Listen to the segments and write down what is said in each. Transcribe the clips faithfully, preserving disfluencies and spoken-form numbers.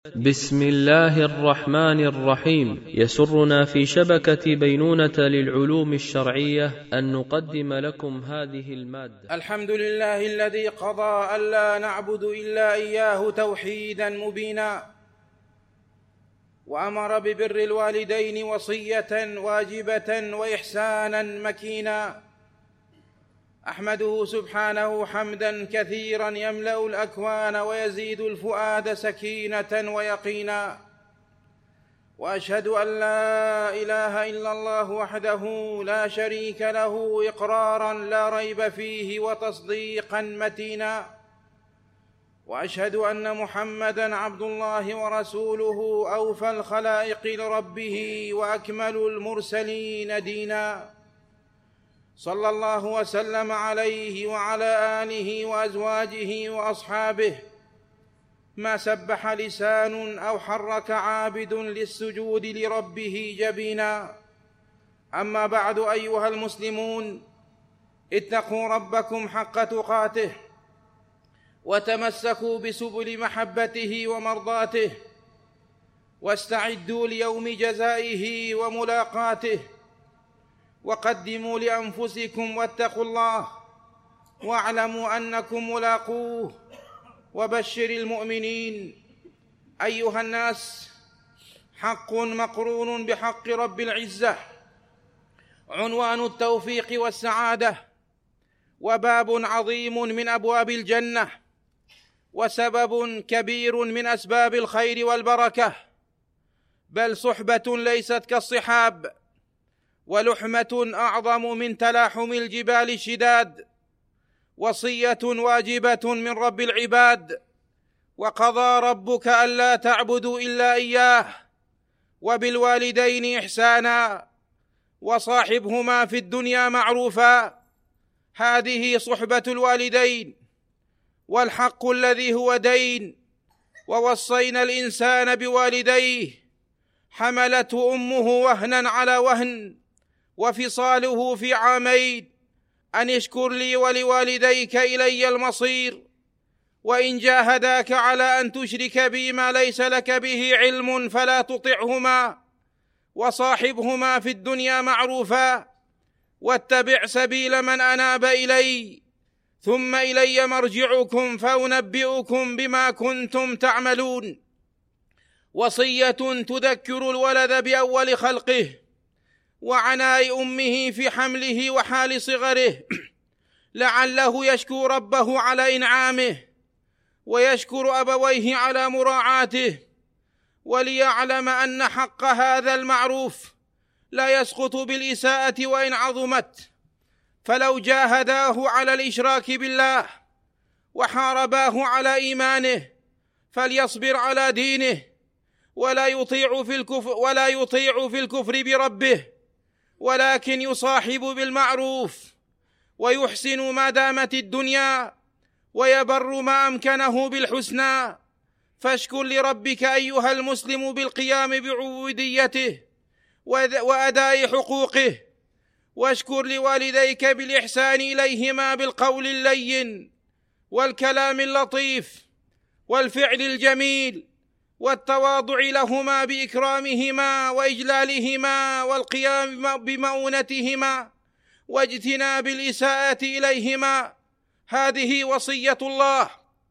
بسم الله الرحمن الرحيم. يسرنا في شبكة بينونة للعلوم الشرعية أن نقدم لكم هذه المادة. الحمد لله الذي قضى ألا نعبد إلا إياه توحيدا مبينا، وأمر ببر الوالدين وصية واجبة وإحسانا مكينا. أحمده سبحانه حمدا كثيرا يملأ الأكوان ويزيد الفؤاد سكينة ويقينا، وأشهد أن لا إله إلا الله وحده لا شريك له إقرارا لا ريب فيه وتصديقا متينا، وأشهد أن محمدا عبد الله ورسوله أوفى الخلائق لربه وأكمل المرسلين دينا، صلى الله وسلم عليه وعلى آله وأزواجه وأصحابه ما سبح لسان أو حرك عابد للسجود لربه جبينا. أما بعد، أيها المسلمون، اتقوا ربكم حق تقاته وتمسكوا بسبل محبته ومرضاته، واستعدوا ليوم جزائه وملاقاته، وقدموا لأنفسكم واتقوا الله واعلموا أنكم ملاقوه، وبشر المؤمنين. أيها الناس، حق مقرون بحق رب العزة عنوان التوفيق والسعادة، وباب عظيم من أبواب الجنة، وسبب كبير من أسباب الخير والبركة، بل صحبة ليست كالصحاب، ولحمة أعظم من تلاحم الجبال الشداد، وصية واجبة من رب العباد. وقضى ربك ألا تعبدوا إلا إياه وبالوالدين إحسانا وصاحبهما في الدنيا معروفا. هذه صحبة الوالدين، والحق الذي هو دين. ووصينا الإنسان بوالديه، حملته أمه وهنا على وهن وفصاله في عامين، أن اشكر لي ولوالديك إلي المصير، وإن جاهداك على أن تشرك بي ما ليس لك به علم فلا تطعهما، وصاحبهما في الدنيا معروفا، واتبع سبيل من أناب إلي، ثم إلي مرجعكم فأنبئكم بما كنتم تعملون. وصية تذكر الولد بأول خلقه وعناء أمه في حمله وحال صغره، لعله يشكو ربه على إنعامه، ويشكر أبويه على مراعاته، وليعلم أن حق هذا المعروف لا يسقط بالإساءة وإن عظمت. فلو جاهداه على الإشراك بالله وحارباه على إيمانه فليصبر على دينه، ولا يطيع في الكفر ولا يطيع في الكفر بربه، ولكن يصاحب بالمعروف ويحسن ما دامت الدنيا، ويبر ما أمكنه بالحسنى. فاشكر لربك أيها المسلم بالقيام بعبوديته وأداء حقوقه، واشكر لوالديك بالإحسان إليهما بالقول اللين والكلام اللطيف والفعل الجميل، والتواضع لهما بإكرامهما وإجلالهما والقيام بمؤونتهما واجتناب الإساءة إليهما. هذه وصية الله،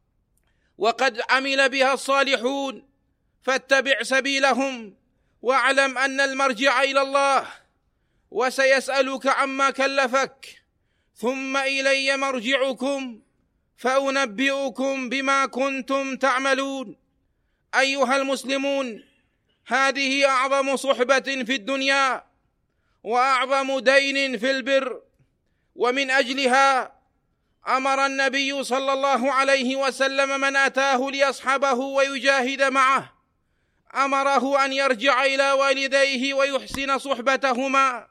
وقد عمل بها الصالحون، فاتبع سبيلهم، واعلم أن المرجع إلى الله، وسيسألك عما كلفك، ثم إلي مرجعكم فأنبئكم بما كنتم تعملون. أيها المسلمون، هذه أعظم صحبة في الدنيا وأعظم دين في البر، ومن أجلها أمر النبي صلى الله عليه وسلم من أتاه ليصحبه ويجاهد معه، أمره أن يرجع إلى والديه ويحسن صحبتهما،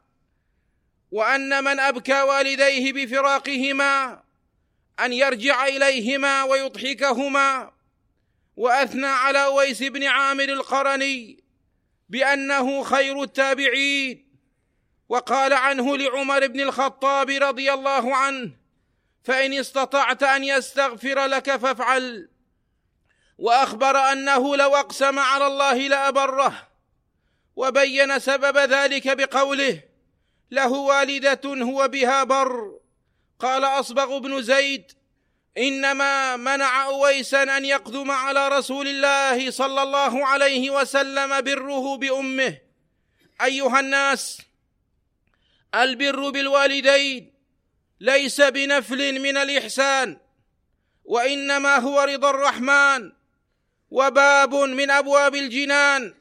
وأن من أبكى والديه بفراقهما أن يرجع إليهما ويضحكهما. وأثنى على أويس بن عامر القرني بأنه خير التابعين، وقال عنه لعمر بن الخطاب رضي الله عنه: فإن استطعت أن يستغفر لك فافعل، وأخبر أنه لو أقسم على الله لأبره، وبين سبب ذلك بقوله: له والدة هو بها بر. قال أصبغ بن زيد: إنما منع أويسا أن يقدم على رسول الله صلى الله عليه وسلم بره بأمه. أيها الناس، البر بالوالدين ليس بنفل من الإحسان، وإنما هو رضا الرحمن وباب من أبواب الجنان.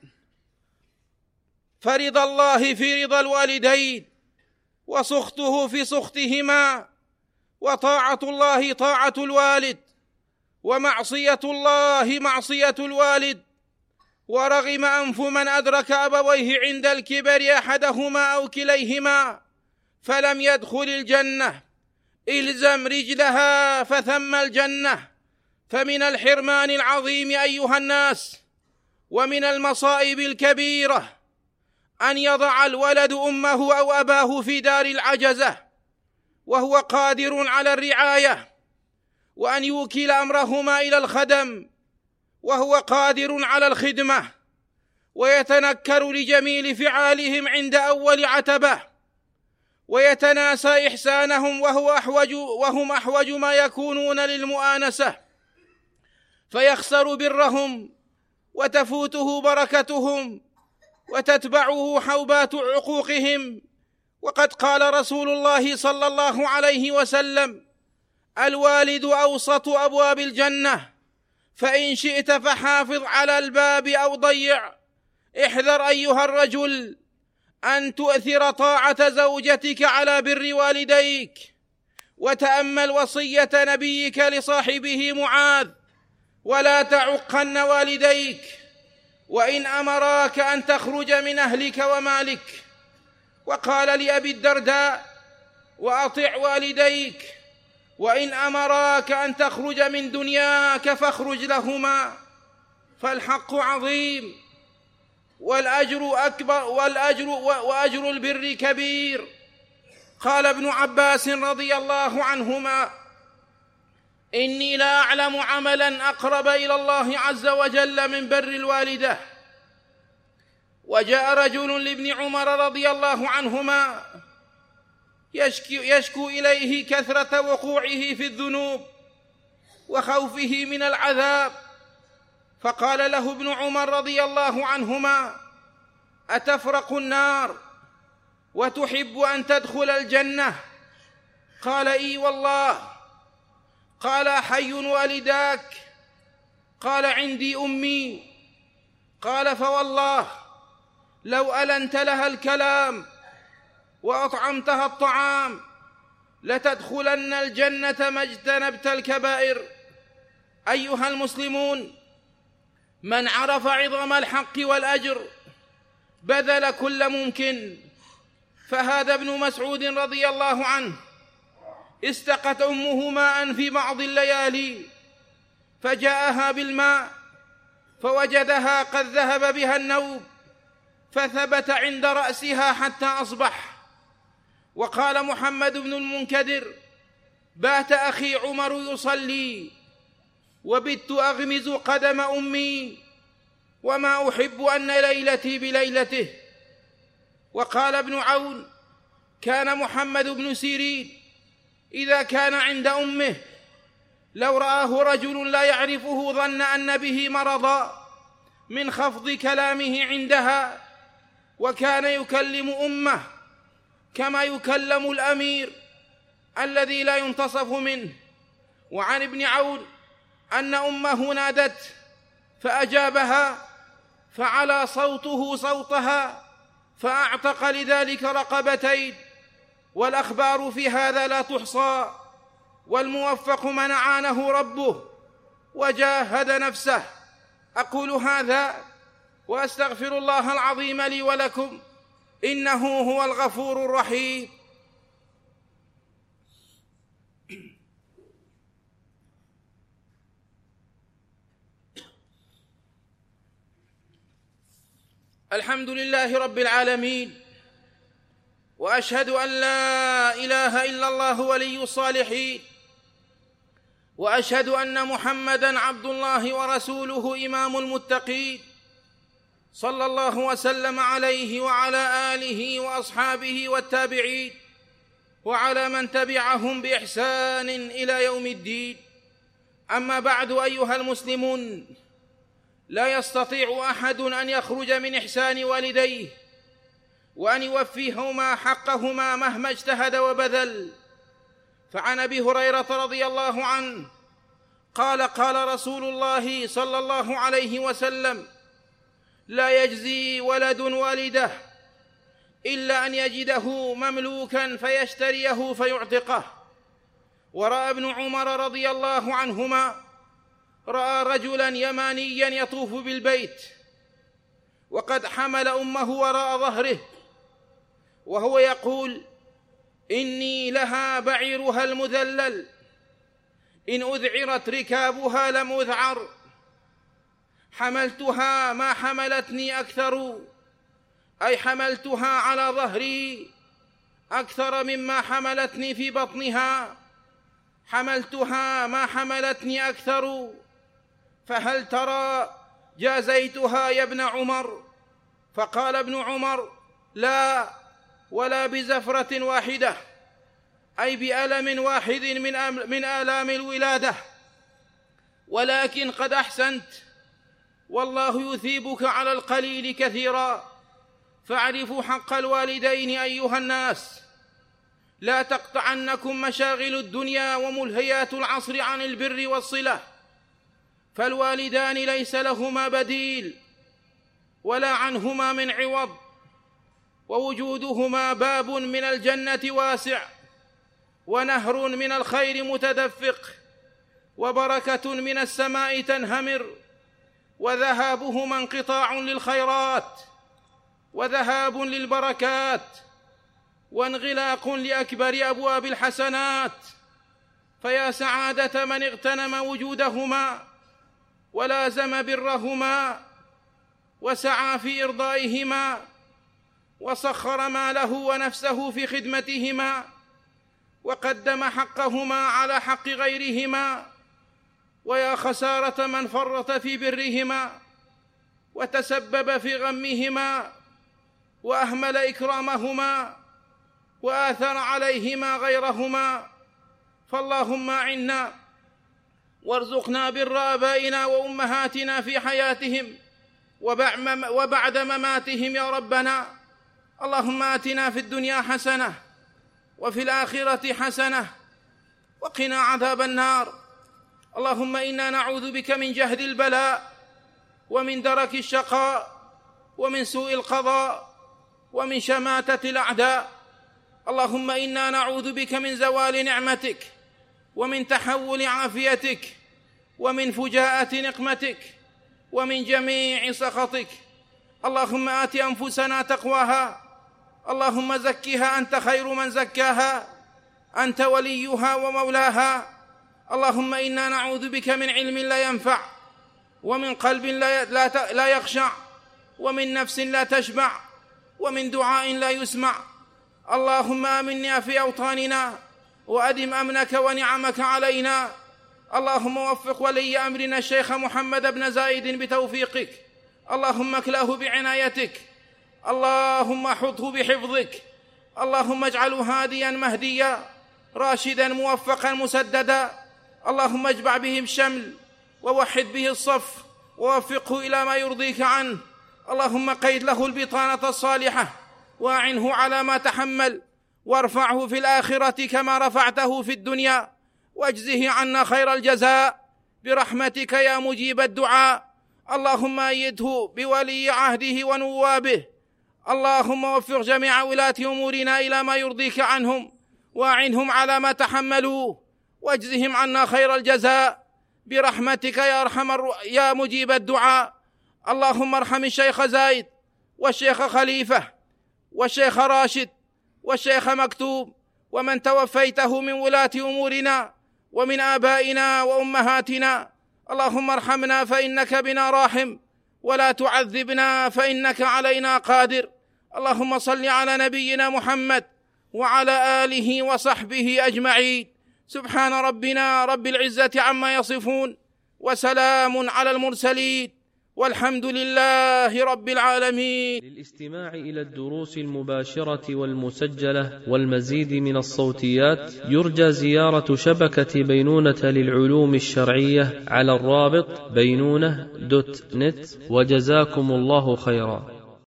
فرضا الله في رضا الوالدين، وسخطه في سخطهما، وطاعة الله طاعة الوالد، ومعصية الله معصية الوالد. ورغم أنف من أدرك أبويه عند الكبر أحدهما أو كليهما فلم يدخل الجنة. إلزم رجلها فثم الجنة. فمن الحرمان العظيم أيها الناس، ومن المصائب الكبيرة، أن يضع الولد أمه أو أباه في دار العجزة وهو قادر على الرعاية، وأن يوكل أمرهما إلى الخدم وهو قادر على الخدمة، ويتنكر لجميل فعالهم عند أول عتبة، ويتناسى إحسانهم وهو أحوج وهم أحوج ما يكونون للمؤانسة، فيخسر برهم وتفوته بركتهم وتتبعه حوبات عقوقهم. وقد قال رسول الله صلى الله عليه وسلم: الوالد أوسط أبواب الجنة، فإن شئت فحافظ على الباب أو ضيع. احذر أيها الرجل أن تؤثر طاعة زوجتك على بر والديك، وتأمل وصية نبيك لصاحبه معاذ: ولا تعقن والديك وإن أمراك أن تخرج من أهلك ومالك. وقال لأبي الدرداء: وأطع والديك وإن أمراك أن تخرج من دنياك فاخرج لهما. فالحق عظيم والأجر أكبر، والأجر وأجر البر كبير. قال ابن عباس رضي الله عنهما: إني لا أعلم عملا أقرب إلى الله عز وجل من بر الوالدة. وجاء رجل لابن عمر رضي الله عنهما يشكو, يشكو إليه كثرة وقوعه في الذنوب وخوفه من العذاب، فقال له ابن عمر رضي الله عنهما: أتفرق النار وتحب أن تدخل الجنة؟ قال: إي والله. قال: حي والداك؟ قال: عندي أمي. قال: فوالله لو ألنت لها الكلام وأطعمتها الطعام لتدخلن الجنة ما اجتنبت الكبائر. أيها المسلمون، من عرف عظم الحق والأجر بذل كل ممكن. فهذا ابن مسعود رضي الله عنه استقت أمه ماء في بعض الليالي، فجاءها بالماء فوجدها قد ذهب بها النوم، فثبت عند رأسها حتى أصبح. وقال محمد بن المنكدر: بات أخي عمر يصلي وبت أغمز قدم أمي وما أحب أن ليلتي بليلته. وقال ابن عون: كان محمد بن سيرين إذا كان عند أمه لو رآه رجل لا يعرفه ظن أن به مرضا من خفض كلامه عندها، وكان يكلم أمه كما يكلم الأمير الذي لا ينتصف منه. وعن ابن عون أن أمه نادت فأجابها فعلى صوته صوتها فأعتق لذلك رقبتين. والأخبار في هذا لا تحصى، والموفق من أعانه ربه وجاهد نفسه. أقول هذا وأستغفر الله العظيم لي ولكم، إنه هو الغفور الرحيم. الحمد لله رب العالمين، وأشهد أن لا إله إلا الله ولي الصالحين، وأشهد أن محمدًا عبد الله ورسوله إمام المتقين، صلى الله وسلم عليه وعلى آله وأصحابه والتابعين وعلى من تبعهم بإحسان إلى يوم الدين. أما بعد، أيها المسلمون، لا يستطيع أحد أن يخرج من إحسان والديه وأن يوفيهما حقهما مهما اجتهد وبذل. فعن أبي هريرة رضي الله عنه قال: قال رسول الله صلى الله عليه وسلم: لا يجزي ولد والده إلا أن يجده مملوكا فيشتريه فيعتقه. ورأى ابن عمر رضي الله عنهما رأى رجلا يمانيا يطوف بالبيت وقد حمل أمه وراء ظهره وهو يقول: إني لها بعيرها المذلل، إن أذعرت ركابها لم أذعر، حملتها ما حملتني أكثر، أي حملتها على ظهري أكثر مما حملتني في بطنها، حملتها ما حملتني أكثر، فهل ترى جازيتها يا ابن عمر؟ فقال ابن عمر: لا، ولا بزفرة واحدة، أي بألم واحد من من آلام الولادة، ولكن قد أحسنت، والله يثيبك على القليل كثيرا. فاعرفوا حق الوالدين أيها الناس، لا تقطعنكم مشاغل الدنيا وملهيات العصر عن البر والصلة، فالوالدان ليس لهما بديل ولا عنهما من عوض، ووجودهما باب من الجنة واسع، ونهر من الخير متدفق، وبركة من السماء تنهمر، وذهابهما انقطاع للخيرات وذهاب للبركات، وانغلاق لأكبر أبواب الحسنات. فيا سعادة من اغتنم وجودهما ولازم برهما وسعى في إرضائهما وسخر ماله ونفسه في خدمتهما وقدم حقهما على حق غيرهما. ويا خسارة من فرط في برهما وتسبب في غمهما وأهمل إكرامهما وآثر عليهما غيرهما. فاللهم أعنا وارزقنا بر آبائنا وأمهاتنا في حياتهم وبعد مماتهم يا ربنا. اللهم آتنا في الدنيا حسنة وفي الآخرة حسنة وقنا عذاب النار. اللهم إنا نعوذ بك من جهد البلاء ومن درك الشقاء ومن سوء القضاء ومن شماتة الأعداء. اللهم إنا نعوذ بك من زوال نعمتك ومن تحول عافيتك ومن فجاءة نقمتك ومن جميع سخطك. اللهم آت أنفسنا تقواها، اللهم زكها أنت خير من زكاها، أنت وليها ومولاها. اللهم إنا نعوذ بك من علم لا ينفع ومن قلب لا, لا, لا يخشع ومن نفس لا تشبع ومن دعاء لا يسمع. اللهم آمنا في أوطاننا وأدم أمنك ونعمك علينا. اللهم وفق ولي أمرنا الشيخ محمد بن زايد بتوفيقك، اللهم اكلاه بعنايتك، اللهم حطه بحفظك، اللهم اجعله هاديا مهديا راشدا موفقا مسددا. اللهم اجمع به الشمل ووحد به الصف ووفقه إلى ما يرضيك عنه. اللهم قيد له البطانة الصالحة واعنه على ما تحمل، وارفعه في الآخرة كما رفعته في الدنيا، واجزه عنا خير الجزاء برحمتك يا مجيب الدعاء. اللهم أيده بولي عهده ونوابه. اللهم وفق جميع ولاة أمورنا إلى ما يرضيك عنهم، واعنهم على ما تحملوه، واجزهم عنا خير الجزاء برحمتك يا أرحم الر... يا مجيب الدعاء. اللهم ارحم الشيخ زايد والشيخ خليفة والشيخ راشد والشيخ مكتوب ومن توفيته من ولاة أمورنا ومن آبائنا وأمهاتنا. اللهم ارحمنا فإنك بنا راحم، ولا تعذبنا فإنك علينا قادر. اللهم صل على نبينا محمد وعلى آله وصحبه أجمعين. سبحان ربنا رب العزة عما يصفون، وسلام على المرسلين، والحمد لله رب العالمين. للاستماع إلى الدروس المباشرة والمسجلة والمزيد من الصوتيات يرجى زيارة شبكة بينونة للعلوم الشرعية على الرابط بينونة دوت نت، وجزاكم الله خيرا.